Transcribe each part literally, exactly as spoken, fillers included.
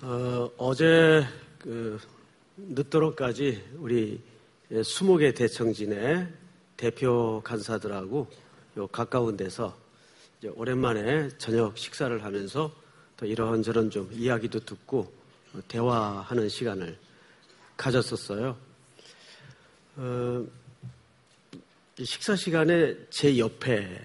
어, 어제 그 늦도록까지 우리 스무 개 대청진의 대표 간사들하고 요 가까운 데서 이제 오랜만에 저녁 식사를 하면서 또 이런저런 좀 이야기도 듣고 대화하는 시간을 가졌었어요. 어, 식사 시간에 제 옆에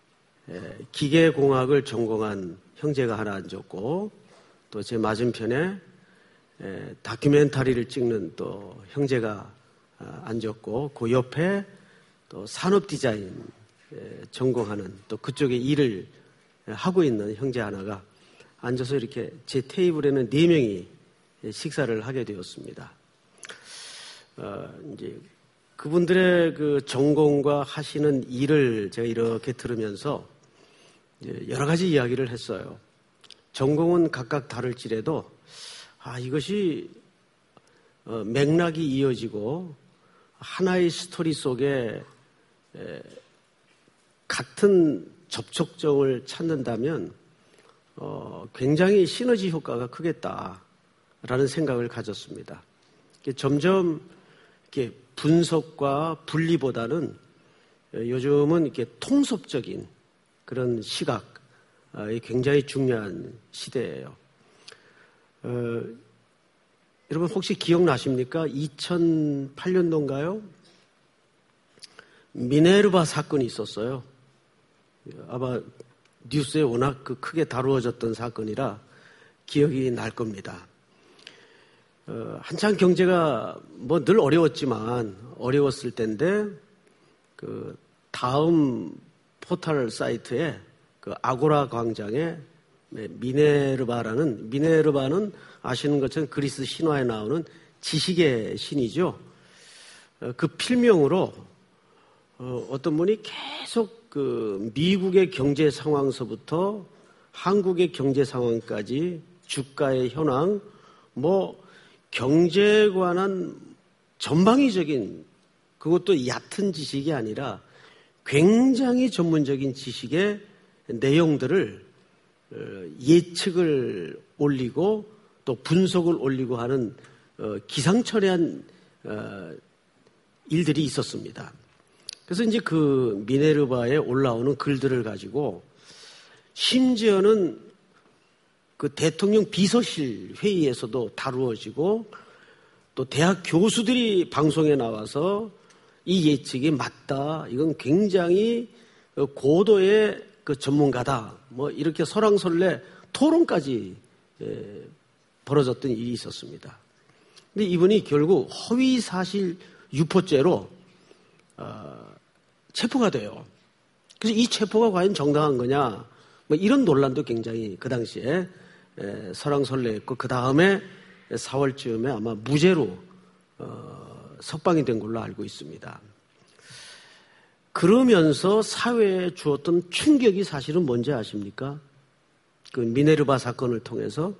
기계공학을 전공한 형제가 하나 앉았고, 또 제 맞은편에 다큐멘터리를 찍는 또 형제가 앉았고, 그 옆에 또 산업디자인 전공하는 또 그쪽에 일을 하고 있는 형제 하나가 앉아서 이렇게 제 테이블에는 네 명이 식사를 하게 되었습니다. 어, 이제 그분들의 그 전공과 하시는 일을 제가 이렇게 들으면서 이제 여러 가지 이야기를 했어요. 전공은 각각 다를지라도 아 이것이 어, 맥락이 이어지고 하나의 스토리 속에 에, 같은 접촉점을 찾는다면 어, 굉장히 시너지 효과가 크겠다라는 생각을 가졌습니다. 점점 이렇게 분석과 분리보다는 요즘은 이렇게 통섭적인 그런 시각이 굉장히 중요한 시대예요. 어, 여러분 혹시 기억나십니까? 이천팔 년도인가요? 미네르바 사건이 있었어요. 아마 뉴스에 워낙 그 크게 다루어졌던 사건이라 기억이 날 겁니다. 어, 한창 경제가 뭐 늘 어려웠지만 어려웠을 때인데 그 다음 포털 사이트에 그 아고라 광장에 미네르바라는 미네르바는 아시는 것처럼 그리스 신화에 나오는 지식의 신이죠. 어, 그 필명으로 어, 어떤 분이 계속 그 미국의 경제 상황서부터 한국의 경제 상황까지 주가의 현황 뭐 경제에 관한 전방위적인 그것도 얕은 지식이 아니라 굉장히 전문적인 지식의 내용들을 예측을 올리고 또 분석을 올리고 하는 기상천외한 일들이 있었습니다. 그래서 이제 그 미네르바에 올라오는 글들을 가지고 심지어는 그 대통령 비서실 회의에서도 다루어지고 또 대학 교수들이 방송에 나와서 이 예측이 맞다. 이건 굉장히 고도의 그 전문가다. 뭐 이렇게 설왕설래 토론까지 예, 벌어졌던 일이 있었습니다. 근데 이분이 결국 허위사실 유포죄로 어, 체포가 돼요. 그래서 이 체포가 과연 정당한 거냐? 뭐 이런 논란도 굉장히 그 당시에 에, 설왕설래했고 그 다음에 사월쯤에 아마 무죄로 어, 석방이 된 걸로 알고 있습니다. 그러면서 사회에 주었던 충격이 사실은 뭔지 아십니까? 그 미네르바 사건을 통해서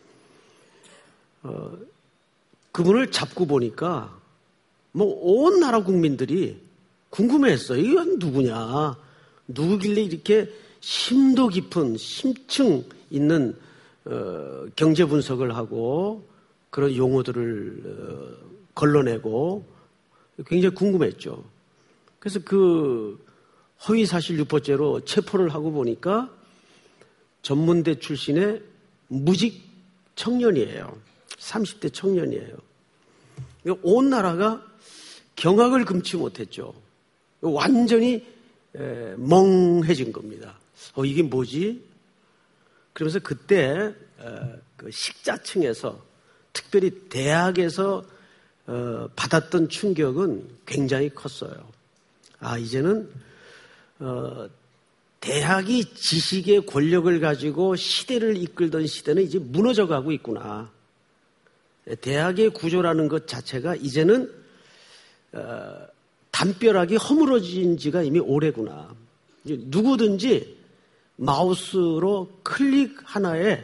어, 그분을 잡고 보니까 뭐 온 나라 국민들이 궁금해했어요. 이건 누구냐? 누구길래 이렇게 심도 깊은 심층 있는 어, 경제 분석을 하고 그런 용어들을 어, 걸러내고 굉장히 궁금했죠. 그래서 그 허위사실 유포죄로 체포를 하고 보니까 전문대 출신의 무직 청년이에요. 삼십 대 청년이에요. 온 나라가 경악을 금치 못했죠. 완전히 에, 멍해진 겁니다. 어, 이게 뭐지? 그러면서 그때 어, 그 식자층에서 특별히 대학에서 어, 받았던 충격은 굉장히 컸어요. 아 이제는 어, 대학이 지식의 권력을 가지고 시대를 이끌던 시대는 이제 무너져가고 있구나. 대학의 구조라는 것 자체가 이제는 어, 담벼락이 허물어진 지가 이미 오래구나. 누구든지 마우스로 클릭 하나에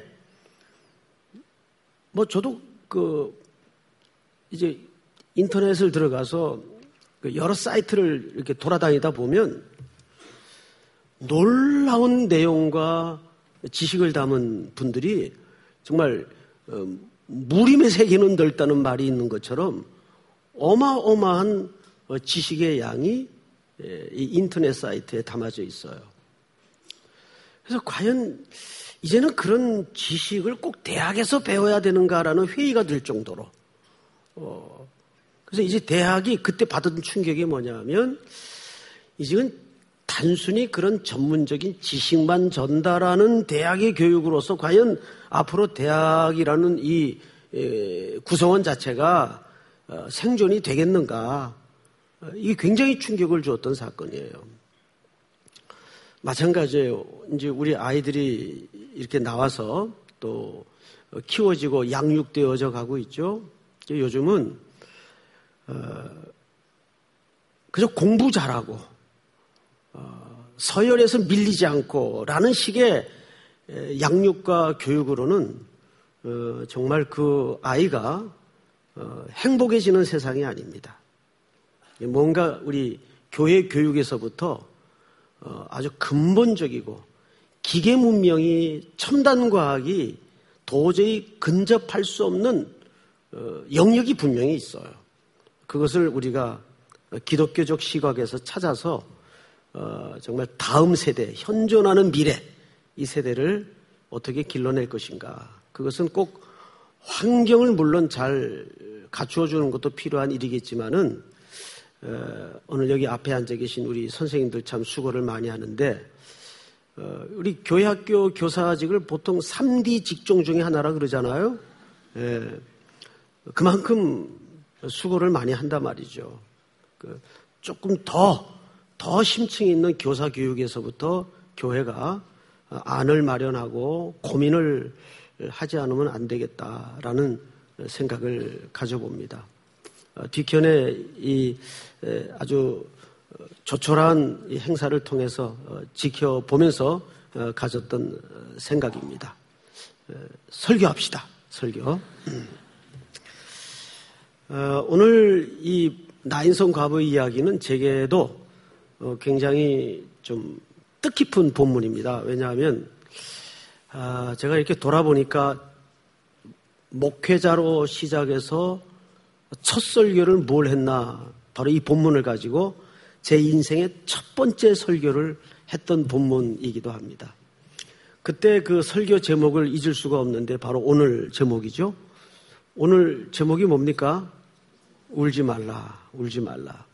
뭐 저도 그 이제 인터넷을 들어가서 여러 사이트를 이렇게 돌아다니다 보면 놀라운 내용과 지식을 담은 분들이 정말 무림의 세계는 넓다는 말이 있는 것처럼 어마어마한 지식의 양이 이 인터넷 사이트에 담아져 있어요. 그래서 과연 이제는 그런 지식을 꼭 대학에서 배워야 되는가라는 회의가 들 정도로 어, 그래서 이제 대학이 그때 받은 충격이 뭐냐면 이제는 단순히 그런 전문적인 지식만 전달하는 대학의 교육으로서 과연 앞으로 대학이라는 이 에, 구성원 자체가 어, 생존이 되겠는가. 어, 이게 굉장히 충격을 주었던 사건이에요. 마찬가지예요. 이제 우리 아이들이 이렇게 나와서 또 키워지고 양육되어져 가고 있죠. 요즘은 어, 그저 공부 잘하고 어, 서열에서 밀리지 않고 라는 식의 양육과 교육으로는 어, 정말 그 아이가 어, 행복해지는 세상이 아닙니다. 뭔가 우리 교회 교육에서부터 어, 아주 근본적이고 기계 문명이 첨단 과학이 도저히 근접할 수 없는 어, 영역이 분명히 있어요. 그것을 우리가 기독교적 시각에서 찾아서 어, 정말 다음 세대, 현존하는 미래 이 세대를 어떻게 길러낼 것인가. 그것은 꼭 환경을 물론 잘 갖추어 주는 것도 필요한 일이겠지만은 어, 오늘 여기 앞에 앉아 계신 우리 선생님들 참 수고를 많이 하는데 어, 우리 교회학교 교사직을 보통 삼 디 직종 중에 하나라 그러잖아요. 예, 그만큼 수고를 많이 한단 말이죠. 그 조금 더, 더 심층 있는 교사 교육에서부터 교회가 안을 마련하고 고민을 하지 않으면 안 되겠다라는 생각을 가져봅니다. 뒤편에 이 아주 조촐한 행사를 통해서 지켜보면서 가졌던 생각입니다. 설교합시다. 설교. 오늘 이 나인성 과부의 이야기는 제게도 굉장히 좀 뜻깊은 본문입니다. 왜냐하면 제가 이렇게 돌아보니까 목회자로 시작해서 첫 설교를 뭘 했나 바로 이 본문을 가지고 제 인생의 첫 번째 설교를 했던 본문이기도 합니다. 그때 그 설교 제목을 잊을 수가 없는데 바로 오늘 제목이죠. 오늘 제목이 뭡니까? 울지 말라, 울지 말라.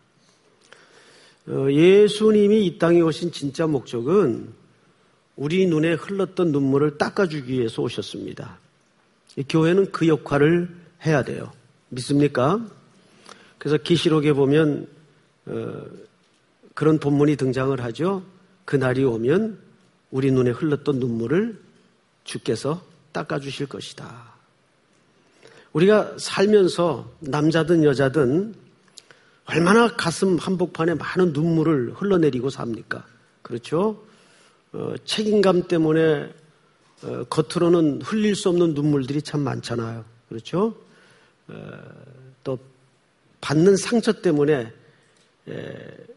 예수님이 이 땅에 오신 진짜 목적은 우리 눈에 흘렀던 눈물을 닦아주기 위해서 오셨습니다. 교회는 그 역할을 해야 돼요. 믿습니까? 그래서 계시록에 보면 어, 그런 본문이 등장을 하죠. 그날이 오면 우리 눈에 흘렀던 눈물을 주께서 닦아주실 것이다. 우리가 살면서 남자든 여자든 얼마나 가슴 한복판에 많은 눈물을 흘러내리고 삽니까? 그렇죠? 어, 책임감 때문에 어, 겉으로는 흘릴 수 없는 눈물들이 참 많잖아요. 그렇죠? 어, 또 받는 상처 때문에 에,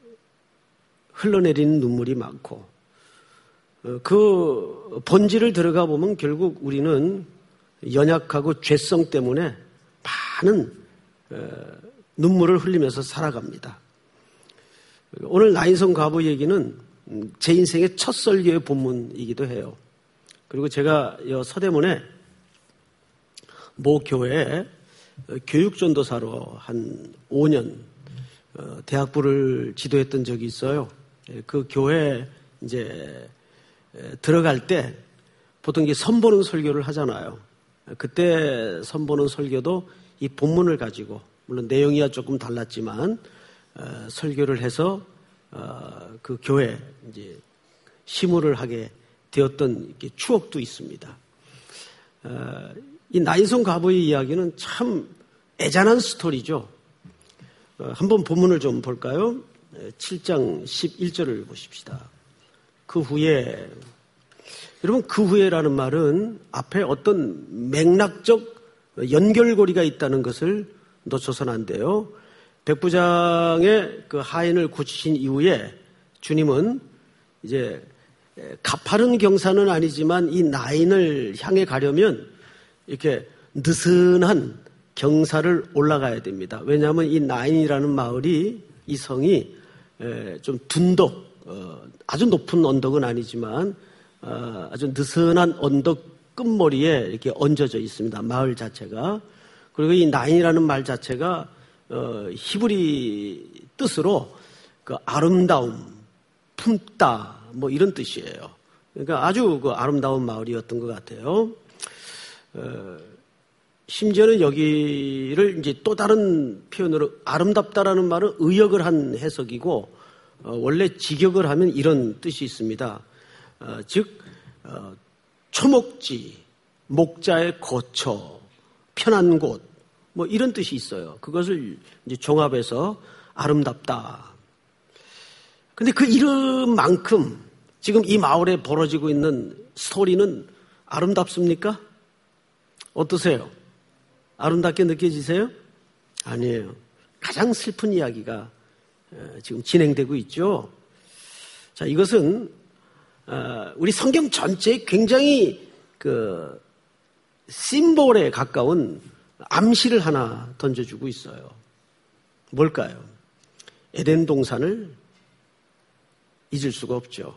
흘러내리는 눈물이 많고 어, 그 본질을 들어가 보면 결국 우리는 연약하고 죄성 때문에 많은 어, 눈물을 흘리면서 살아갑니다. 오늘 나인성 과부 얘기는 제 인생의 첫 설교의 본문이기도 해요. 그리고 제가 이 서대문에 모 교회에 교육전도사로 한 오 년 대학부를 지도했던 적이 있어요. 그 교회에 이제 들어갈 때 보통 이게 선보는 설교를 하잖아요. 그때 선보는 설교도 이 본문을 가지고 물론 내용이야 조금 달랐지만 어, 설교를 해서 어, 그 교회에 이제 시무를 하게 되었던 추억도 있습니다. 어, 이 나인성 과부의 이야기는 참 애잔한 스토리죠. 어, 한번 본문을 좀 볼까요? 칠 장 십일 절을 보십시다. 그 후에 여러분 그 후에라는 말은 앞에 어떤 맥락적 연결고리가 있다는 것을 놓쳐서는 안 돼요. 백부장의 그 하인을 고치신 이후에 주님은 이제 가파른 경사는 아니지만 이 나인을 향해 가려면 이렇게 느슨한 경사를 올라가야 됩니다. 왜냐하면 이 나인이라는 마을이, 이 성이 좀 둔덕, 아주 높은 언덕은 아니지만 아주 느슨한 언덕 끝머리에 이렇게 얹어져 있습니다. 마을 자체가. 그리고 이 나인이라는 말 자체가 히브리 뜻으로 그 아름다움, 품다, 뭐 이런 뜻이에요. 그러니까 아주 그 아름다운 마을이었던 것 같아요. 어, 심지어는 여기를 이제 또 다른 표현으로 아름답다라는 말은 의역을 한 해석이고, 어, 원래 직역을 하면 이런 뜻이 있습니다. 어, 즉, 어, 초목지, 목자의 거처, 편한 곳, 뭐 이런 뜻이 있어요. 그것을 이제 종합해서 아름답다. 근데 그 이름만큼 지금 이 마을에 벌어지고 있는 스토리는 아름답습니까? 어떠세요? 아름답게 느껴지세요? 아니에요. 가장 슬픈 이야기가 지금 진행되고 있죠. 자, 이것은 우리 성경 전체에 굉장히 그 심볼에 가까운 암시를 하나 던져주고 있어요. 뭘까요? 에덴 동산을 잊을 수가 없죠.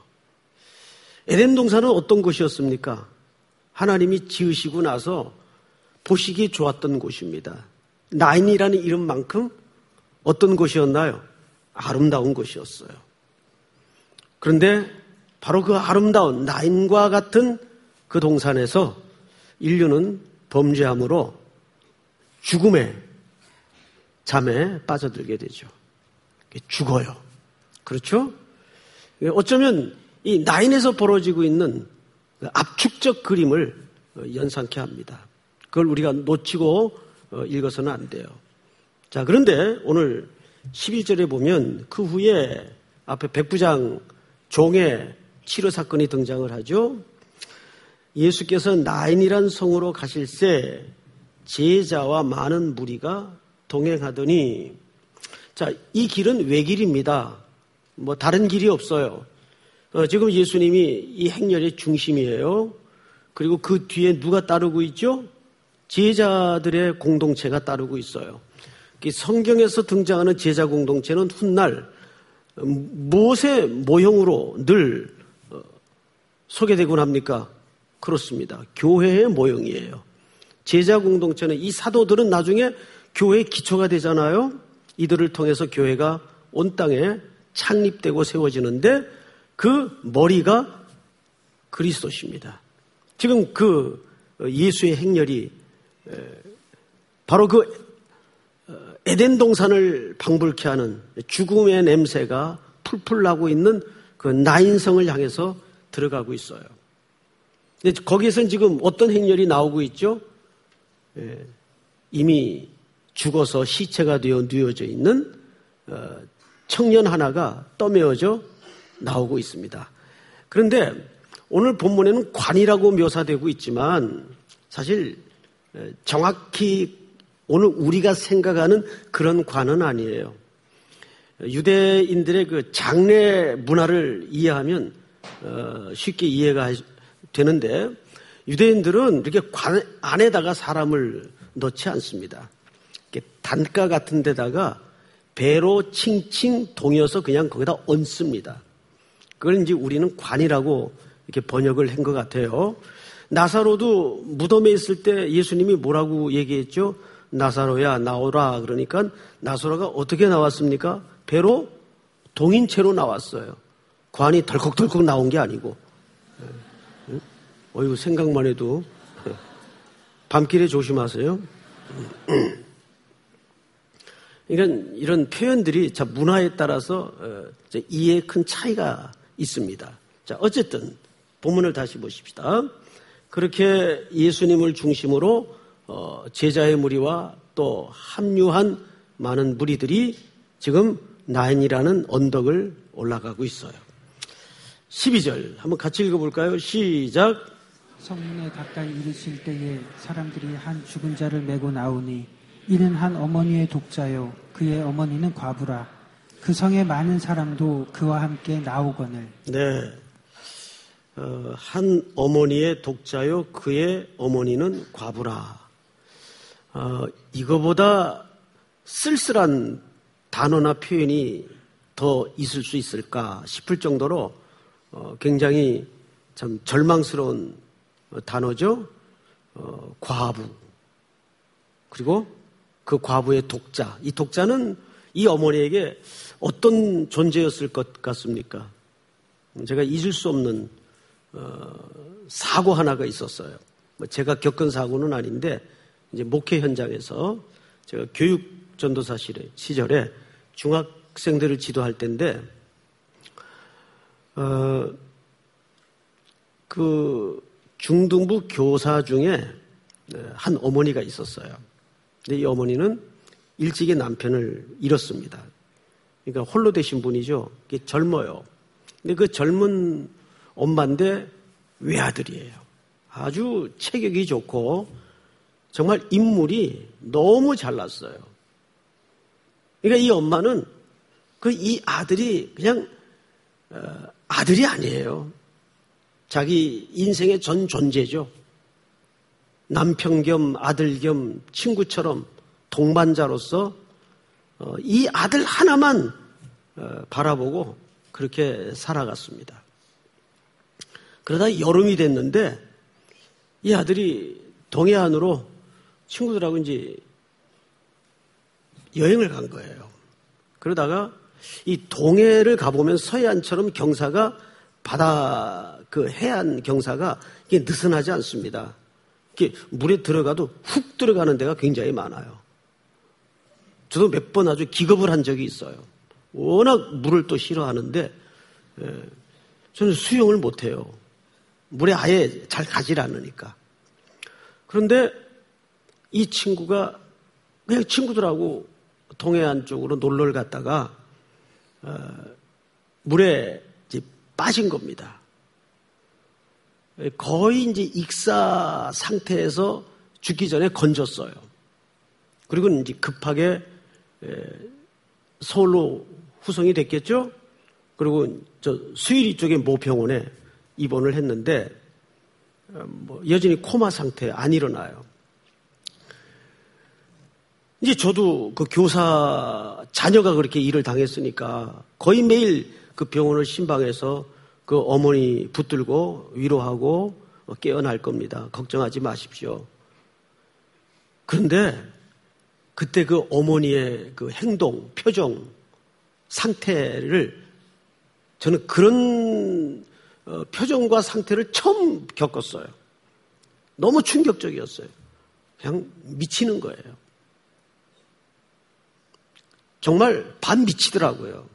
에덴 동산은 어떤 곳이었습니까? 하나님이 지으시고 나서 보시기 좋았던 곳입니다. 나인이라는 이름만큼 어떤 곳이었나요? 아름다운 곳이었어요. 그런데 바로 그 아름다운 나인과 같은 그 동산에서 인류는 범죄함으로 죽음의 잠에 빠져들게 되죠. 죽어요. 그렇죠? 어쩌면 이 나인에서 벌어지고 있는 압축적 그림을 연상케 합니다. 그걸 우리가 놓치고 읽어서는 안 돼요. 자, 그런데 오늘 십일 절에 보면 그 후에 앞에 백부장 종의 치료 사건이 등장을 하죠. 예수께서 나인이란 성으로 가실새 제자와 많은 무리가 동행하더니, 자, 이 길은 외길입니다. 뭐 다른 길이 없어요. 어, 지금 예수님이 이 행렬의 중심이에요. 그리고 그 뒤에 누가 따르고 있죠? 제자들의 공동체가 따르고 있어요. 성경에서 등장하는 제자 공동체는 훗날 무엇의 모형으로 늘 소개되곤 합니까? 그렇습니다. 교회의 모형이에요. 제자 공동체는, 이 사도들은 나중에 교회의 기초가 되잖아요. 이들을 통해서 교회가 온 땅에 창립되고 세워지는데 그 머리가 그리스도십니다. 지금 그 예수의 행렬이 바로 그 에덴 동산을 방불케 하는 죽음의 냄새가 풀풀 나고 있는 그 나인성을 향해서 들어가고 있어요. 근데 거기에서는 지금 어떤 행렬이 나오고 있죠? 이미 죽어서 시체가 되어 누워져 있는 청년 하나가 떠메어져 나오고 있습니다. 그런데 오늘 본문에는 관이라고 묘사되고 있지만 사실 정확히 오늘 우리가 생각하는 그런 관은 아니에요. 유대인들의 그 장례 문화를 이해하면 쉽게 이해가 되는데, 유대인들은 이렇게 관 안에다가 사람을 넣지 않습니다. 이렇게 단가 같은 데다가 배로 칭칭 동여서 그냥 거기다 얹습니다. 그걸 이제 우리는 관이라고 이렇게 번역을 한 것 같아요. 나사로도 무덤에 있을 때 예수님이 뭐라고 얘기했죠? 나사로야 나오라. 그러니까 나사로가 어떻게 나왔습니까? 배로 동인 채로 나왔어요. 관이 덜컥덜컥 나온 게 아니고. 어이구, 생각만 해도 밤길에 조심하세요. 그러니까 이런 표현들이 자 문화에 따라서 이해에 큰 차이가 있습니다. 자, 어쨌든 본문을 다시 보십시다. 그렇게 예수님을 중심으로 제자의 무리와 또 합류한 많은 무리들이 지금 나인이라는 언덕을 올라가고 있어요. 십이 절 한번 같이 읽어볼까요? 시작. 성문에 가까이 이르실 때에 사람들이 한 죽은 자를 메고 나오니 이는 한 어머니의 독자요 그의 어머니는 과부라. 그 성에 많은 사람도 그와 함께 나오거늘. 네, 어, 한 어머니의 독자요 그의 어머니는 과부라. 어, 이거보다 쓸쓸한 단어나 표현이 더 있을 수 있을까 싶을 정도로 어, 굉장히 참 절망스러운 단어죠. 어, 과부. 그리고 그 과부의 독자. 이 독자는 이 어머니에게 어떤 존재였을 것 같습니까? 제가 잊을 수 없는 어, 사고 하나가 있었어요. 제가 겪은 사고는 아닌데 이제 목회 현장에서 제가 교육 전도사 시절에 중학생들을 지도할 때인데 어, 그 중등부 교사 중에 한 어머니가 있었어요. 근데 이 어머니는 일찍이 남편을 잃었습니다. 그러니까 홀로 되신 분이죠. 젊어요. 근데 그 젊은 엄마인데 외아들이에요. 아주 체격이 좋고 정말 인물이 너무 잘났어요. 그러니까 이 엄마는 그 이 아들이 그냥 어, 아들이 아니에요. 자기 인생의 전 존재죠. 남편 겸 아들 겸 친구처럼 동반자로서 어, 이 아들 하나만 어, 바라보고 그렇게 살아갔습니다. 그러다 여름이 됐는데 이 아들이 동해안으로 친구들하고 이제 여행을 간 거예요. 그러다가 이 동해를 가보면 서해안처럼 경사가 바다 그 해안 경사가 이게 느슨하지 않습니다. 이렇게 물에 들어가도 훅 들어가는 데가 굉장히 많아요. 저도 몇 번 아주 기겁을 한 적이 있어요. 워낙 물을 또 싫어하는데 예, 저는 수영을 못해요. 물에 아예 잘 가지 않으니까. 그런데 이 친구가 그냥 친구들하고 동해안 쪽으로 놀러를 갔다가 어, 물에 이제 빠진 겁니다. 거의 이제 익사 상태에서 죽기 전에 건졌어요. 그리고 이제 급하게 서울로 후송이 됐겠죠? 그리고 저 수일이 쪽의 모병원에 입원을 했는데 뭐 여전히 코마 상태 안 일어나요. 이제 저도 그 교사 자녀가 그렇게 일을 당했으니까 거의 매일 그 병원을 신방해서 그 어머니 붙들고 위로하고 깨어날 겁니다. 걱정하지 마십시오. 그런데 그때 그 어머니의 그 행동, 표정, 상태를 저는 그런 표정과 상태를 처음 겪었어요. 너무 충격적이었어요. 그냥 미치는 거예요. 정말 반 미치더라고요.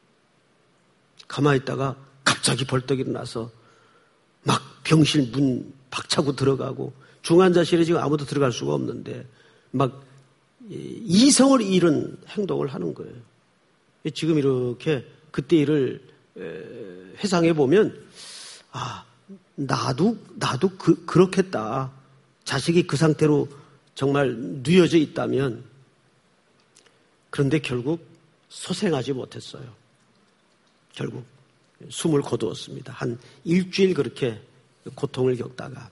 가만히 있다가 갑자기 벌떡 일어나서 막 병실 문 박차고 들어가고 중환자실에 지금 아무도 들어갈 수가 없는데 막 이성을 잃은 행동을 하는 거예요. 지금 이렇게 그때 일을 회상해 보면 아 나도 나도 그, 그렇겠다. 자식이 그 상태로 정말 누여져 있다면 그런데 결국 소생하지 못했어요. 결국 숨을 거두었습니다. 한 일주일 그렇게 고통을 겪다가.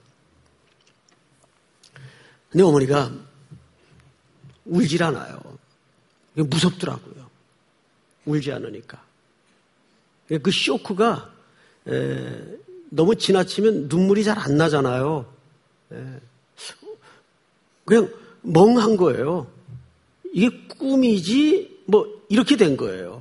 근데 어머니가 울질 않아요. 무섭더라고요. 울지 않으니까. 그 쇼크가 너무 지나치면 눈물이 잘 안 나잖아요. 그냥 멍한 거예요. 이게 꿈이지 뭐 이렇게 된 거예요.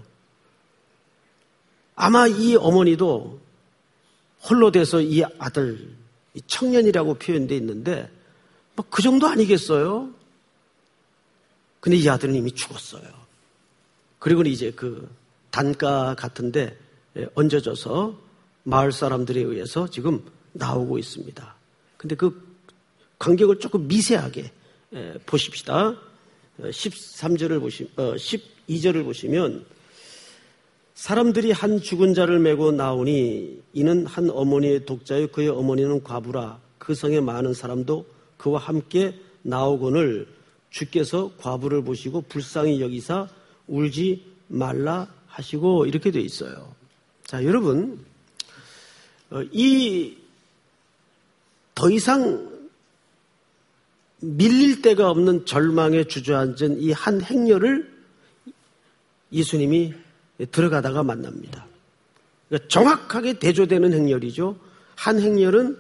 아마 이 어머니도 홀로 돼서 이 아들 이 청년이라고 표현되어 있는데 뭐 그 정도 아니겠어요? 근데 이 아들은 이미 죽었어요. 그리고 이제 그 단가 같은데 얹어져서 마을 사람들에 의해서 지금 나오고 있습니다. 근데 그 간격을 조금 미세하게 보십시다. 십삼 절을 보시, 어, 십이 절을 보시면 사람들이 한 죽은 자를 메고 나오니 이는 한 어머니의 독자요 그의 어머니는 과부라 그 성에 많은 사람도 그와 함께 나오거늘 주께서 과부를 보시고 불쌍히 여기사 울지 말라 하시고 이렇게 돼 있어요. 자, 여러분 이 더 이상 밀릴 데가 없는 절망에 주저앉은 이 한 행렬을 예수님이 들어가다가 만납니다. 그러니까 정확하게 대조되는 행렬이죠. 한 행렬은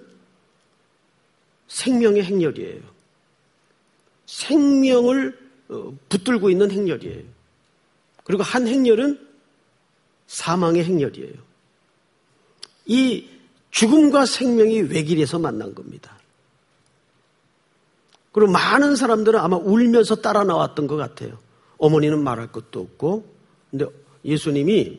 생명의 행렬이에요. 생명을 붙들고 있는 행렬이에요. 그리고 한 행렬은 사망의 행렬이에요. 이 죽음과 생명이 외길에서 만난 겁니다. 그리고 많은 사람들은 아마 울면서 따라 나왔던 것 같아요. 어머니는 말할 것도 없고. 근데 예수님이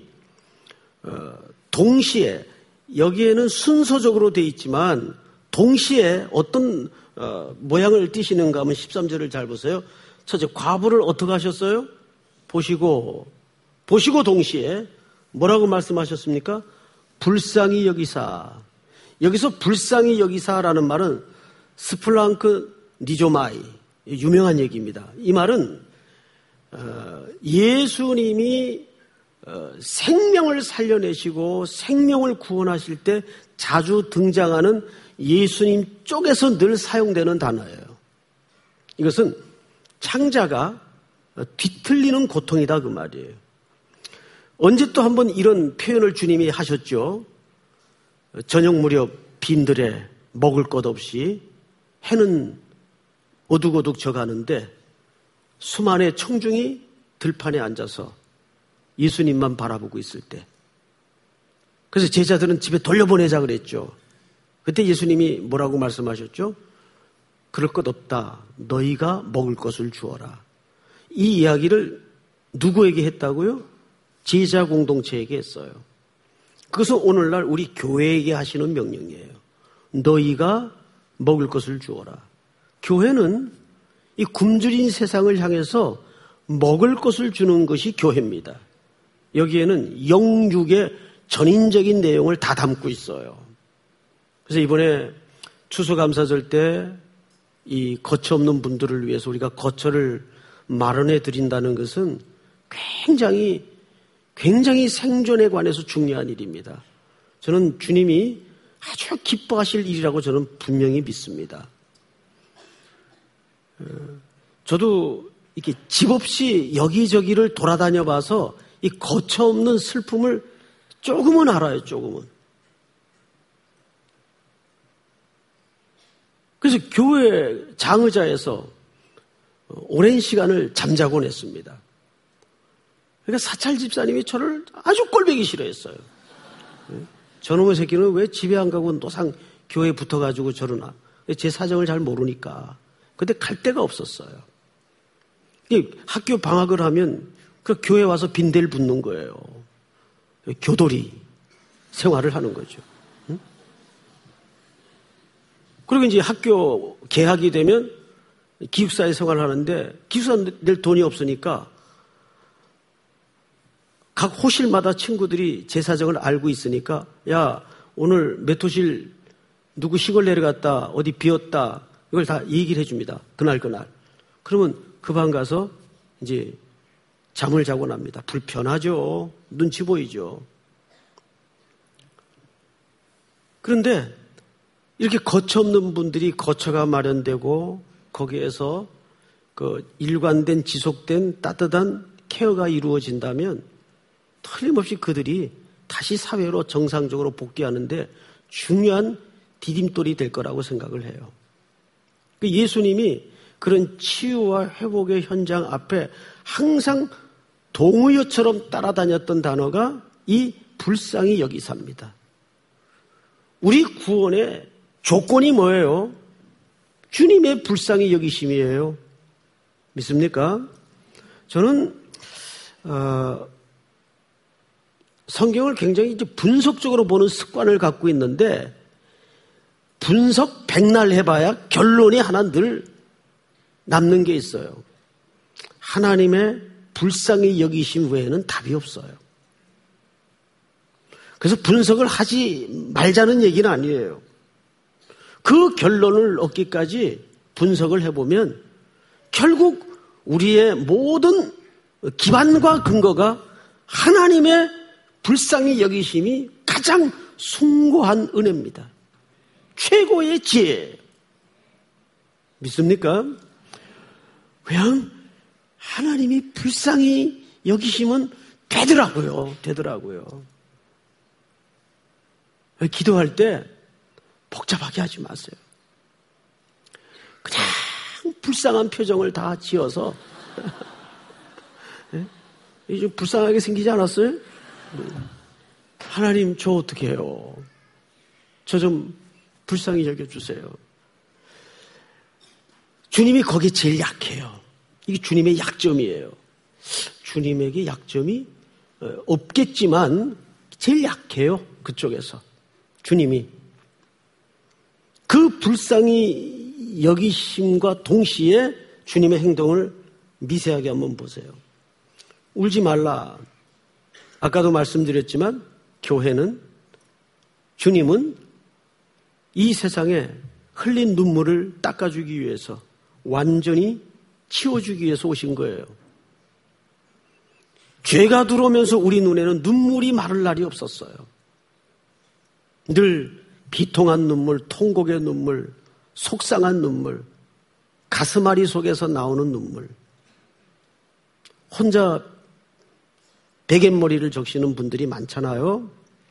동시에, 여기에는 순서적으로 되어 있지만 동시에 어떤 모양을 띠시는가 하면 십삼 절을 잘 보세요. 첫째, 과부를 어떻게 하셨어요? 보시고, 보시고 동시에 뭐라고 말씀하셨습니까? 불쌍히 여기사. 여기서 불쌍히 여기사라는 말은 스플랑크 니조마이, 유명한 얘기입니다. 이 말은 예수님이 생명을 살려내시고 생명을 구원하실 때 자주 등장하는 예수님 쪽에서 늘 사용되는 단어예요. 이것은 창자가 뒤틀리는 고통이다 그 말이에요. 언제 또 한번 이런 표현을 주님이 하셨죠. 저녁 무렵 빈들에 먹을 것 없이 해는 어둑어둑 져가는데 수만의 청중이 들판에 앉아서 예수님만 바라보고 있을 때, 그래서 제자들은 집에 돌려보내자 그랬죠. 그때 예수님이 뭐라고 말씀하셨죠? 그럴 것 없다. 너희가 먹을 것을 주어라. 이 이야기를 누구에게 했다고요? 제자 공동체에게 했어요. 그것은 오늘날 우리 교회에게 하시는 명령이에요. 너희가 먹을 것을 주어라. 교회는 이 굶주린 세상을 향해서 먹을 것을 주는 것이 교회입니다. 여기에는 영육의 전인적인 내용을 다 담고 있어요. 그래서 이번에 추수감사절 때 이 거처 없는 분들을 위해서 우리가 거처를 마련해 드린다는 것은 굉장히 굉장히 생존에 관해서 중요한 일입니다. 저는 주님이 아주 기뻐하실 일이라고 저는 분명히 믿습니다. 저도 이렇게 집 없이 여기저기를 돌아다녀 봐서 이 거처 없는 슬픔을 조금은 알아요, 조금은. 그래서 교회 장의자에서 오랜 시간을 잠자곤 했습니다. 그러니까 사찰 집사님이 저를 아주 꼴보기 싫어했어요. 저놈의 새끼는 왜 집에 안 가고 노상 교회에 붙어가지고 저러나. 제 사정을 잘 모르니까. 근데 갈 데가 없었어요. 학교 방학을 하면 그 교회 와서 빈대를 붓는 거예요. 교돌이 생활을 하는 거죠. 응? 그리고 이제 학교 개학이 되면 기숙사에 생활을 하는데 기숙사 낼 돈이 없으니까 각 호실마다 친구들이 제 사정을 알고 있으니까 야 오늘 몇 호실 누구 시골 내려갔다 어디 비었다 이걸 다 얘기를 해줍니다. 그날 그날. 그러면 그 방 가서 이제 잠을 자고 납니다. 불편하죠. 눈치 보이죠. 그런데 이렇게 거처 없는 분들이 거처가 마련되고 거기에서 그 일관된 지속된 따뜻한 케어가 이루어진다면 틀림없이 그들이 다시 사회로 정상적으로 복귀하는데 중요한 디딤돌이 될 거라고 생각을 해요. 예수님이 그런 치유와 회복의 현장 앞에 항상 동의어처럼 따라다녔던 단어가 이 불쌍히 여기사입니다. 우리 구원의 조건이 뭐예요? 주님의 불쌍히 여기심이에요. 믿습니까? 저는 어, 성경을 굉장히 이제 분석적으로 보는 습관을 갖고 있는데 분석 백날 해봐야 결론이 하나 늘 남는 게 있어요. 하나님의 불쌍히 여기심 외에는 답이 없어요. 그래서 분석을 하지 말자는 얘기는 아니에요. 그 결론을 얻기까지 분석을 해보면 결국 우리의 모든 기반과 근거가 하나님의 불쌍히 여기심이 가장 숭고한 은혜입니다. 최고의 지혜예요. 믿습니까? 그냥 하나님이 불쌍히 여기시면 되더라고요. 되더라고요. 기도할 때 복잡하게 하지 마세요. 그냥 불쌍한 표정을 다 지어서 네? 좀 불쌍하게 생기지 않았어요? 하나님 저 어떻게 해요? 저 좀 불쌍히 여겨주세요. 주님이 거기 제일 약해요. 이게 주님의 약점이에요. 주님에게 약점이 없겠지만 제일 약해요. 그쪽에서. 주님이. 그 불쌍히 여기심과 동시에 주님의 행동을 미세하게 한번 보세요. 울지 말라. 아까도 말씀드렸지만 교회는, 주님은 이 세상에 흘린 눈물을 닦아주기 위해서, 완전히 치워주기 위해서 오신 거예요. 죄가 들어오면서 우리 눈에는 눈물이 마를 날이 없었어요. 늘 비통한 눈물, 통곡의 눈물, 속상한 눈물, 가슴앓이 속에서 나오는 눈물. 혼자 베갯머리를 적시는 분들이 많잖아요.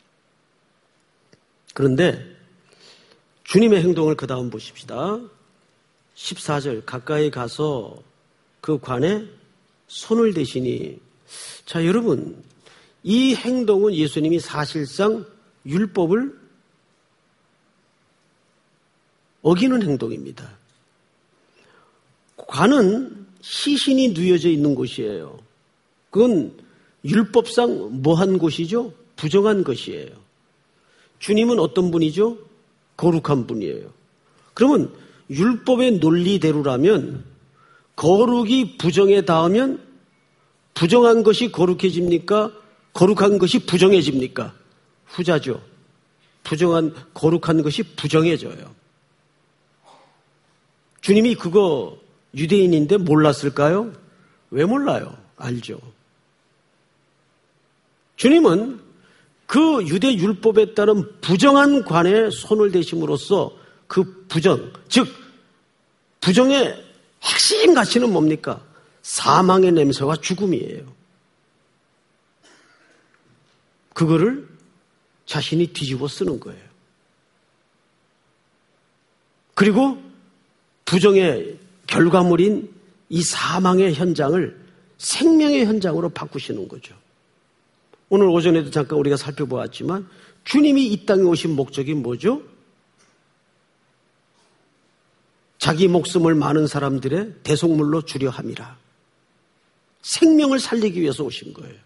그런데 주님의 행동을 그 다음 보십시다. 십사 절, 가까이 가서 그 관에 손을 대시니. 자, 여러분, 이 행동은 예수님이 사실상 율법을 어기는 행동입니다. 관은 시신이 누여져 있는 곳이에요. 그건 율법상 뭐한 곳이죠? 부정한 것이에요. 주님은 어떤 분이죠? 거룩한 분이에요. 그러면 율법의 논리대로라면 거룩이 부정에 닿으면 부정한 것이 거룩해집니까? 거룩한 것이 부정해집니까? 후자죠. 부정한, 거룩한 것이 부정해져요. 주님이 그거 유대인인데 몰랐을까요? 왜 몰라요? 알죠. 주님은 그 유대 율법에 따른 부정한 관에 손을 대심으로써 그 부정, 즉 부정의 핵심 가치는 뭡니까? 사망의 냄새와 죽음이에요. 그거를 자신이 뒤집어 쓰는 거예요. 그리고 부정의 결과물인 이 사망의 현장을 생명의 현장으로 바꾸시는 거죠. 오늘 오전에도 잠깐 우리가 살펴보았지만 주님이 이 땅에 오신 목적이 뭐죠? 자기 목숨을 많은 사람들의 대속물로 주려 함이라. 생명을 살리기 위해서 오신 거예요.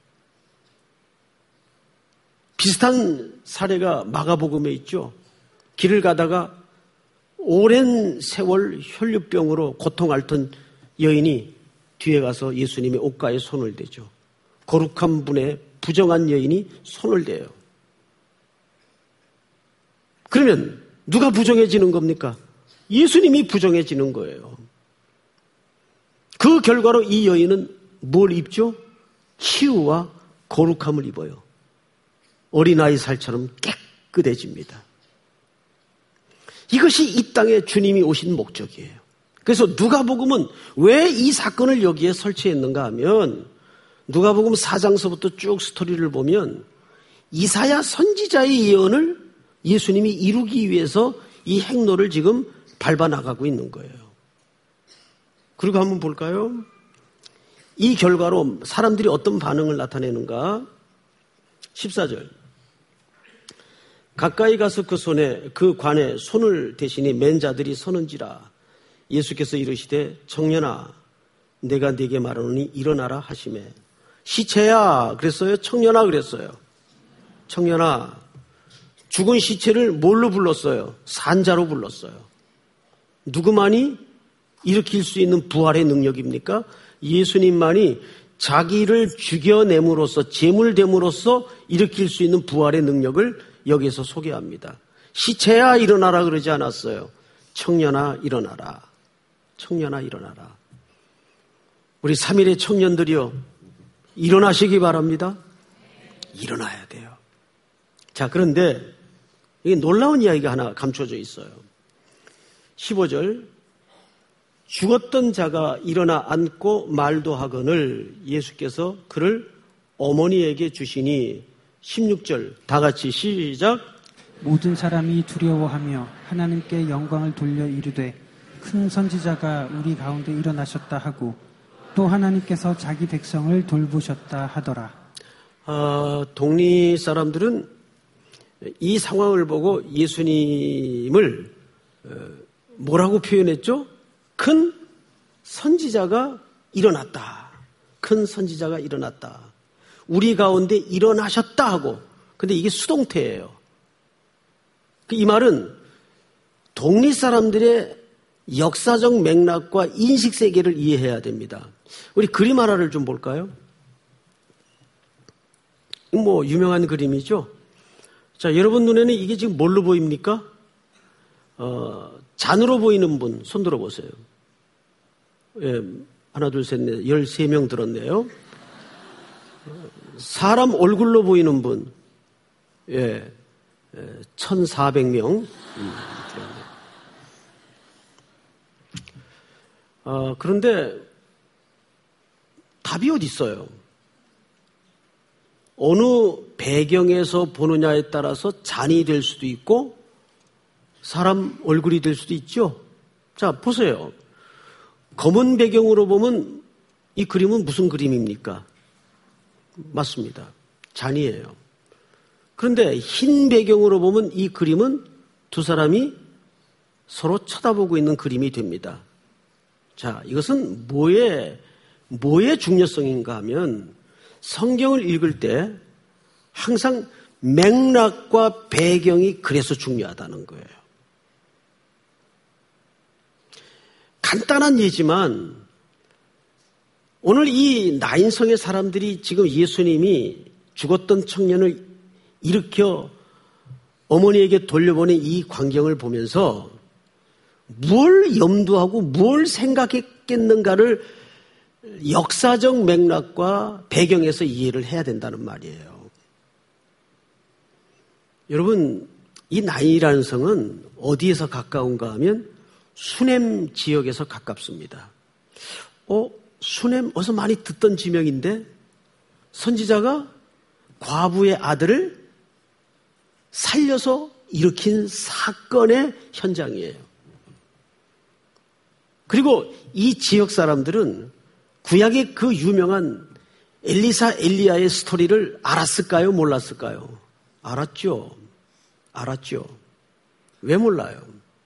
비슷한 사례가 마가복음에 있죠. 길을 가다가 오랜 세월 혈류병으로 고통 앓던 여인이 뒤에 가서 예수님의 옷가에 손을 대죠. 거룩한 분의 부정한 여인이 손을 대요. 그러면 누가 부정해지는 겁니까? 예수님이 부정해지는 거예요. 그 결과로 이 여인은 뭘 입죠? 치유와 거룩함을 입어요. 어린아이 살처럼 깨끗해집니다. 이것이 이 땅에 주님이 오신 목적이에요. 그래서 누가복음은 왜 이 사건을 여기에 설치했는가 하면 누가복음 사 장서부터 쭉 스토리를 보면 이사야 선지자의 예언을 예수님이 이루기 위해서 이 행로를 지금 밟아나가고 있는 거예요. 그리고 한번 볼까요? 이 결과로 사람들이 어떤 반응을 나타내는가? 십사 절. 가까이 가서 그 손에 그 관에 손을 대시니 맨 자들이 서는지라. 예수께서 이르시되 청년아 내가 네게 말하노니 일어나라 하시매. 시체야 그랬어요? 청년아 그랬어요? 청년아. 죽은 시체를 뭘로 불렀어요? 산자로 불렀어요. 누구만이 일으킬 수 있는 부활의 능력입니까? 예수님만이 자기를 죽여냄으로써 제물됨으로써 일으킬 수 있는 부활의 능력을 여기서 소개합니다. 시체야 일어나라 그러지 않았어요. 청년아 일어나라. 청년아 일어나라. 우리 삼일의 청년들이요. 일어나시기 바랍니다. 일어나야 돼요. 자, 그런데 이게 놀라운 이야기가 하나 감춰져 있어요. 십오 절. 죽었던 자가 일어나 앉고 말도 하거늘 예수께서 그를 어머니에게 주시니 십육 절 다 같이 시작. 모든 사람이 두려워하며 하나님께 영광을 돌려 이르되 큰 선지자가 우리 가운데 일어나셨다 하고 또 하나님께서 자기 백성을 돌보셨다 하더라. 아, 독리 사람들은 이 상황을 보고 예수님을 뭐라고 표현했죠? 큰 선지자가 일어났다. 큰 선지자가 일어났다. 우리 가운데 일어나셨다 하고. 근데 이게 수동태예요. 이 말은 독리 사람들의 역사적 맥락과 인식 세계를 이해해야 됩니다. 우리 그림 하나를 좀 볼까요? 뭐 유명한 그림이죠. 자, 여러분 눈에는 이게 지금 뭘로 보입니까? 어, 잔으로 보이는 분 손 들어보세요. 예, 하나, 둘, 셋, 넷, 열세 명 들었네요. 사람 얼굴로 보이는 분, 예, 천사백 명. 어, 그런데 답이 어디 있어요? 어느 배경에서 보느냐에 따라서 잔이 될 수도 있고 사람 얼굴이 될 수도 있죠. 자, 보세요. 검은 배경으로 보면 이 그림은 무슨 그림입니까? 맞습니다. 잔이에요. 그런데 흰 배경으로 보면 이 그림은 두 사람이 서로 쳐다보고 있는 그림이 됩니다. 자, 이것은 뭐의, 뭐의 중요성인가 하면 성경을 읽을 때 항상 맥락과 배경이 그래서 중요하다는 거예요. 간단한 예지만 오늘 이 나인성의 사람들이 지금 예수님이 죽었던 청년을 일으켜 어머니에게 돌려보낸 이 광경을 보면서 뭘 염두하고 뭘 생각했겠는가를 역사적 맥락과 배경에서 이해를 해야 된다는 말이에요. 여러분, 이 나인이라는 성은 어디에서 가까운가 하면 수넴 지역에서 가깝습니다. 어, 수넴 어서 많이 듣던 지명인데 선지자가 과부의 아들을 살려서 일으킨 사건의 현장이에요. 그리고 이 지역 사람들은 구약의 그 유명한 엘리사 엘리야의 스토리를 알았을까요? 몰랐을까요? 알았죠. 알았죠. 왜 몰라요?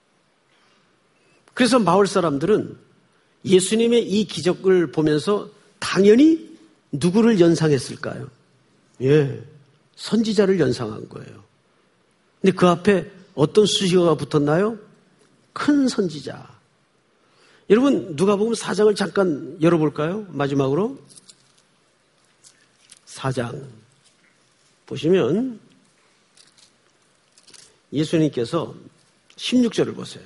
그래서 마을 사람들은 예수님의 이 기적을 보면서 당연히 누구를 연상했을까요? 예, 선지자를 연상한 거예요. 근데 그 앞에 어떤 수식어가 붙었나요? 큰 선지자. 여러분, 누가복음 사 장을 잠깐 열어볼까요? 마지막으로 사 장 보시면 예수님께서 십육 절을 보세요.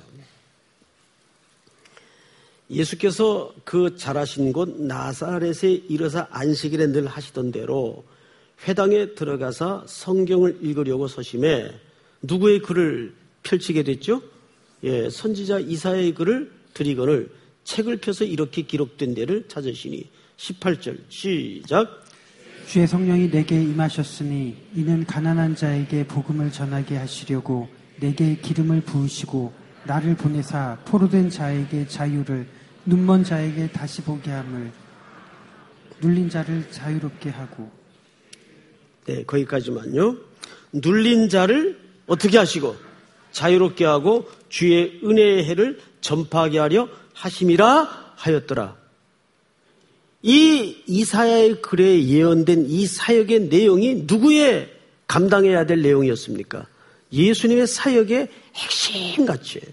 예수께서 그 자라신 곳 나사렛에 이르사 안식일에 늘 하시던 대로 회당에 들어가서 성경을 읽으려고 서심해 누구의 글을 펼치게 됐죠? 예, 선지자 이사야의 글을 드리거늘 책을 펴서 이렇게 기록된 데를 찾으시니 십팔 절 시작. 주의 성령이 내게 임하셨으니 이는 가난한 자에게 복음을 전하게 하시려고 내게 기름을 부으시고 나를 보내사 포로된 자에게 자유를 눈먼 자에게 다시 보게 함을 눌린 자를 자유롭게 하고. 네, 거기까지만요. 눌린 자를 어떻게 하시고 자유롭게 하고 주의 은혜의 해를 전파하게 하려 하심이라 하였더라. 이 이사야의 글에 예언된 이 사역의 내용이 누구의 감당해야 될 내용이었습니까? 예수님의 사역의 핵심같이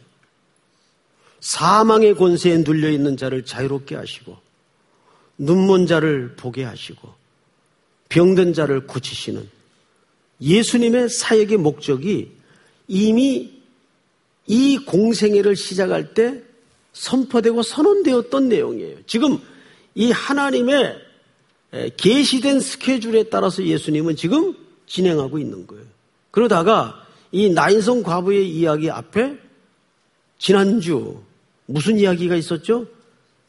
사망의 권세에 눌려있는 자를 자유롭게 하시고 눈먼 자를 보게 하시고 병든 자를 고치시는 예수님의 사역의 목적이 이미 이 공생애를 시작할 때 선포되고 선언되었던 내용이에요. 지금 이 하나님의 계시된 스케줄에 따라서 예수님은 지금 진행하고 있는 거예요. 그러다가 이 나인성 과부의 이야기 앞에 지난주 무슨 이야기가 있었죠?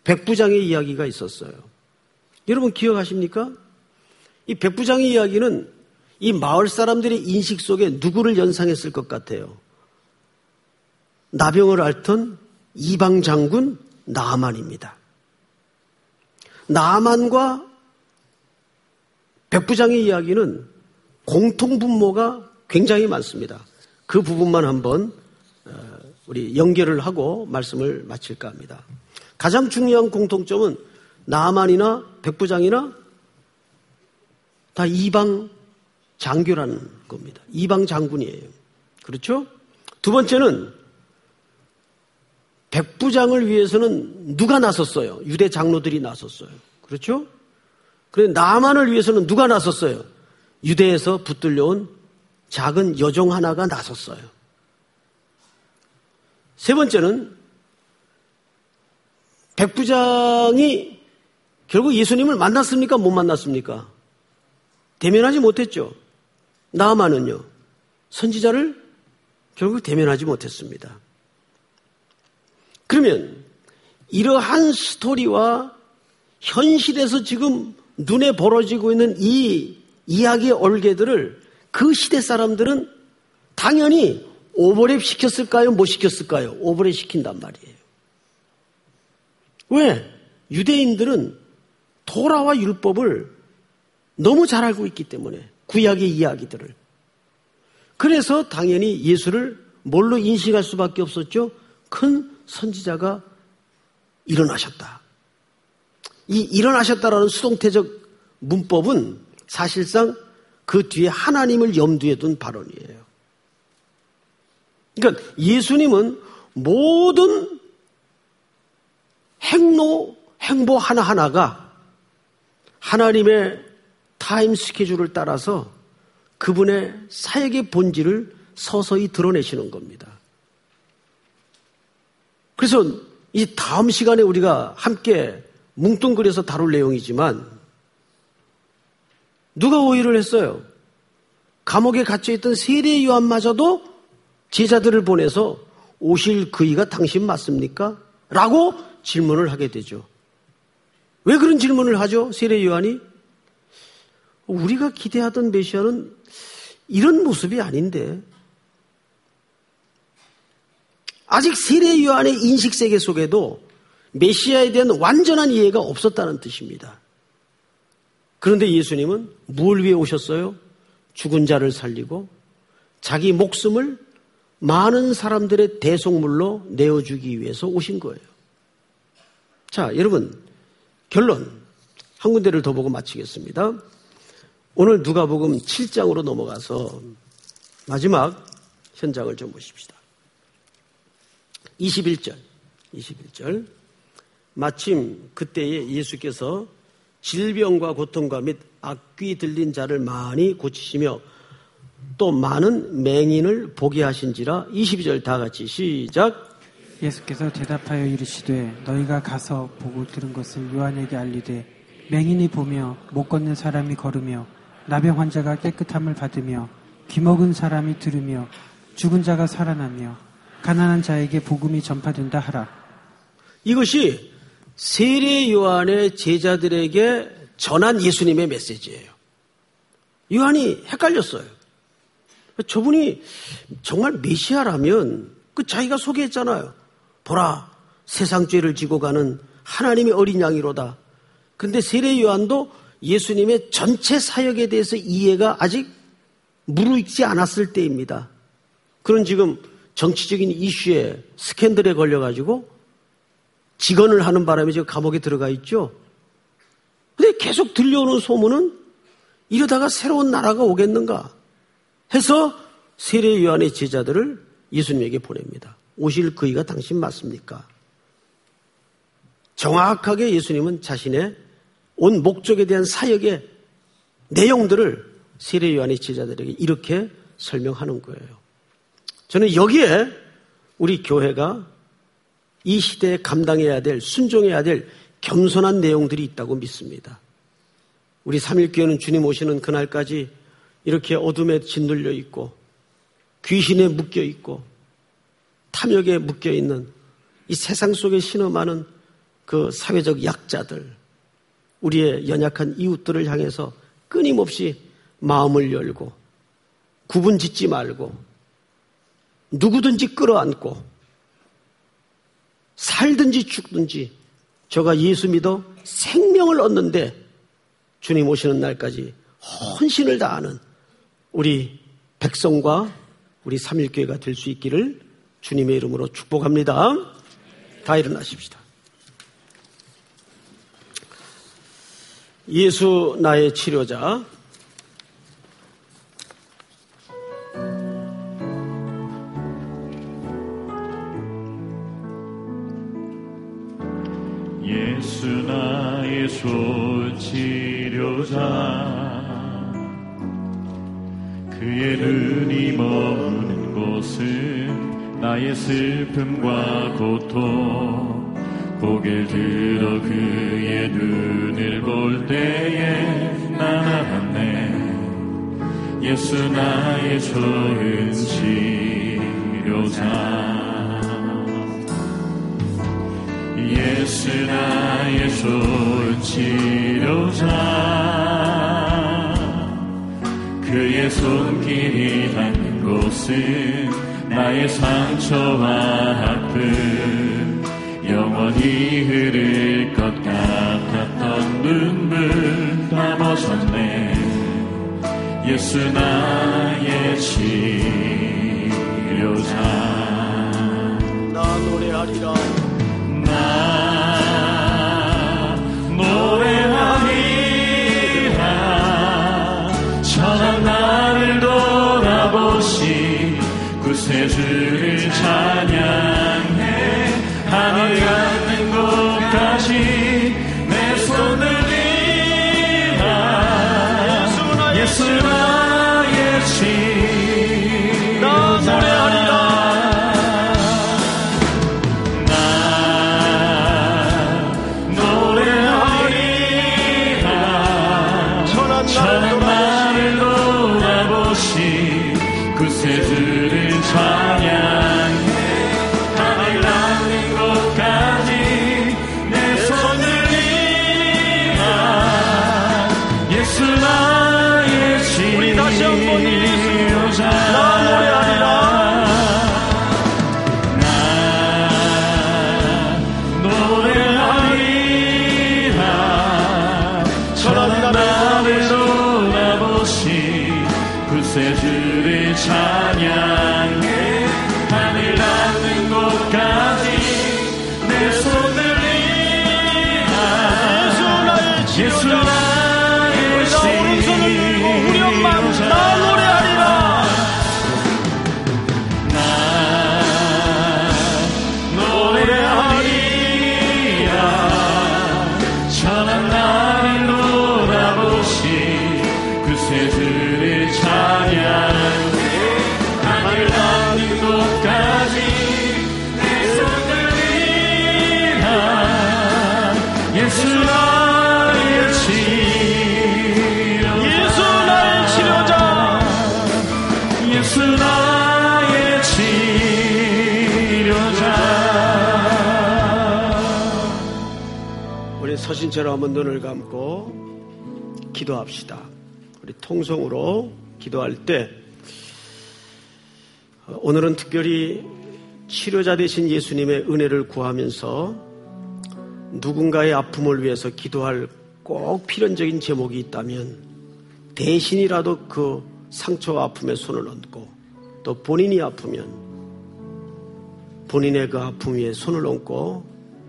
백부장의 이야기가 있었어요. 여러분 기억하십니까? 이 백부장의 이야기는 이 마을 사람들의 인식 속에 누구를 연상했을 것 같아요? 나병을 앓던 이방 장군 나아만입니다. 나아만과 백부장의 이야기는 공통분모가 굉장히 많습니다. 그 부분만 한번 우리 연결을 하고 말씀을 마칠까 합니다. 가장 중요한 공통점은 나아만이나 백부장이나 다 이방 장교라는 겁니다. 이방 장군이에요. 그렇죠? 두 번째는 백부장을 위해서는 누가 나섰어요? 유대 장로들이 나섰어요. 그렇죠? 그런데 나아만을 위해서는 누가 나섰어요? 유대에서 붙들려온 작은 여종 하나가 나섰어요. 세 번째는 백부장이 결국 예수님을 만났습니까? 못 만났습니까? 대면하지 못했죠. 나아만은요, 선지자를 결국 대면하지 못했습니다. 그러면 이러한 스토리와 현실에서 지금 눈에 벌어지고 있는 이 이야기의 얼개들을 그 시대 사람들은 당연히 오버랩 시켰을까요? 못 시켰을까요? 오버랩 시킨단 말이에요. 왜? 유대인들은 토라와 율법을 너무 잘 알고 있기 때문에 구약의 이야기들을. 그래서 당연히 예수를 뭘로 인식할 수밖에 없었죠? 큰 선지자가 일어나셨다. 이 일어나셨다라는 수동태적 문법은 사실상 그 뒤에 하나님을 염두에 둔 발언이에요. 그러니까 예수님은 모든 행로, 행보 하나하나가 하나님의 타임 스케줄을 따라서 그분의 사역의 본질을 서서히 드러내시는 겁니다. 그래서 이 다음 시간에 우리가 함께 뭉뚱그려서 다룰 내용이지만 누가 오해를 했어요? 감옥에 갇혀있던 세례 요한마저도 제자들을 보내서 오실 그이가 당신 맞습니까? 라고 질문을 하게 되죠. 왜 그런 질문을 하죠? 세례 요한이 우리가 기대하던 메시아는 이런 모습이 아닌데 아직 세례 요한의 인식세계 속에도 메시아에 대한 완전한 이해가 없었다는 뜻입니다. 그런데 예수님은 뭘 위해 오셨어요? 죽은 자를 살리고 자기 목숨을 많은 사람들의 대속물로 내어주기 위해서 오신 거예요. 자, 여러분 결론 한 군데를 더 보고 마치겠습니다. 오늘 누가복음 칠 장으로 넘어가서 마지막 현장을 좀 보십시다. 이십일 절, 이십일 절. 마침 그때에 예수께서 질병과 고통과 및 악귀 들린 자를 많이 고치시며 또 많은 맹인을 보게 하신지라. 이십이 절 다 같이 시작. 예수께서 대답하여 이르시되 너희가 가서 보고 들은 것을 요한에게 알리되 맹인이 보며 못 걷는 사람이 걸으며 나병 환자가 깨끗함을 받으며 귀먹은 사람이 들으며 죽은 자가 살아나며 가난한 자에게 복음이 전파된다 하라. 이것이 세례 요한의 제자들에게 전한 예수님의 메시지예요. 요한이 헷갈렸어요. 저분이 정말 메시아라면 그 자기가 소개했잖아요. 보라, 세상 죄를 지고 가는 하나님의 어린 양이로다. 그런데 세례 요한도 예수님의 전체 사역에 대해서 이해가 아직 무르익지 않았을 때입니다. 그런 지금 정치적인 이슈에 스캔들에 걸려가지고 직언을 하는 바람에 지금 감옥에 들어가 있죠. 근데 계속 들려오는 소문은 이러다가 새로운 나라가 오겠는가 해서 세례 요한의 제자들을 예수님에게 보냅니다. 오실 그이가 당신 맞습니까? 정확하게 예수님은 자신의 온 목적에 대한 사역의 내용들을 세례 요한의 제자들에게 이렇게 설명하는 거예요. 저는 여기에 우리 교회가 이 시대에 감당해야 될, 순종해야 될 겸손한 내용들이 있다고 믿습니다. 우리 삼일교회는 주님 오시는 그날까지 이렇게 어둠에 짓눌려 있고 귀신에 묶여 있고 탐욕에 묶여 있는 이 세상 속에 신음하는 그 사회적 약자들, 우리의 연약한 이웃들을 향해서 끊임없이 마음을 열고 구분 짓지 말고 누구든지 끌어안고 살든지 죽든지 저가 예수 믿어 생명을 얻는데 주님 오시는 날까지 헌신을 다하는 우리 백성과 우리 삼일교회가 될 수 있기를 주님의 이름으로 축복합니다. 다 일어나십시다. 예수 나의 치료자. 예수 나의 소치료자, 그의 눈이 머무는 곳은 나의 슬픔과 고통, 고개를 들어 그의 눈을 볼 때에 난 알았네. 예수 나의 좋은 치료자, 예수 나의 좋은 치료자, 그의 손길이 닿는 곳은 나의 상처와 아픔, 영원히 흐를 것 같았던 눈물 다 멎었네. 예수 나의 치료자. 나 노래하리라, 나 노래하리라. 천한 나를 돌아보시 구세주를 찬양해. 하늘 닿는 곳까지 내 손을 들라. 예수 나의 치료자. 나 노래하리라. 천한 나를 돌아보시 구세주를 찬양해. 하늘 닿는 곳까지 내 손을 들라. 예수 나의 치료자. 우리 다시 한번 예수 나 노래하리라. 나 노래하리라. 천한 나를 돌아보시 구세주를 찬양해. 하늘 닿는 곳까지 내 손을 들라. 예수 나의 치료자. 우리 엄마 나 노래하리라. 나 노래하리라. 천한 나를 돌아보시 구세주를 찬양해. 하늘 닿는 곳까지 내 손을 들라. 예수 나의 치료자. 예수 나의 치료자. 예수 나의 치료자. 우리 서신처럼 한번 눈을 감고 기도합시다. 우리 통성으로 기도할 때 오늘은 특별히 치료자 되신 예수님의 은혜를 구하면서 누군가의 아픔을 위해서 기도할 꼭 필연적인 제목이 있다면 대신이라도 그 상처와 아픔에 손을 얹고 또 본인이 아프면 본인의 그 아픔 위에 손을 얹고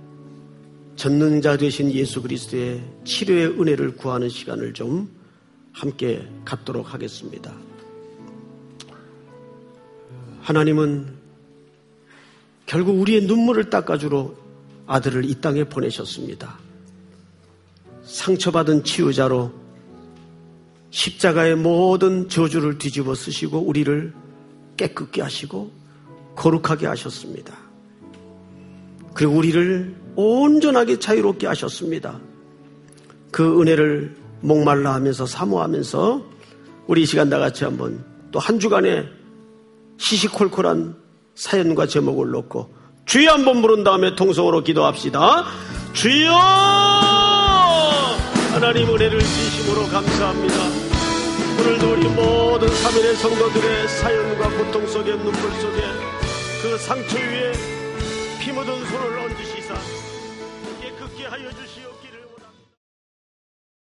전능자 되신 예수 그리스도의 치료의 은혜를 구하는 시간을 좀 함께 갖도록 하겠습니다. 하나님은 결국 우리의 눈물을 닦아주러 아들을 이 땅에 보내셨습니다. 상처받은 치유자로 십자가의 모든 저주를 뒤집어 쓰시고 우리를 깨끗게 하시고 거룩하게 하셨습니다. 그리고 우리를 온전하게 자유롭게 하셨습니다. 그 은혜를 목말라 하면서 사모하면서 우리 이 시간 다같이 한번 또 한 주간의 시시콜콜한 사연과 제목을 놓고 주여 한번 부른 다음에 통성으로 기도합시다. 주여 하나님 은혜를 진심으로 감사합니다. 오늘도 우리 모든 삼일의 성도들의 사연과 고통 속에 눈물 속에 그 상처 위에 피 묻은 손을 얹으시사 깨끗게 하여 주시옵소서.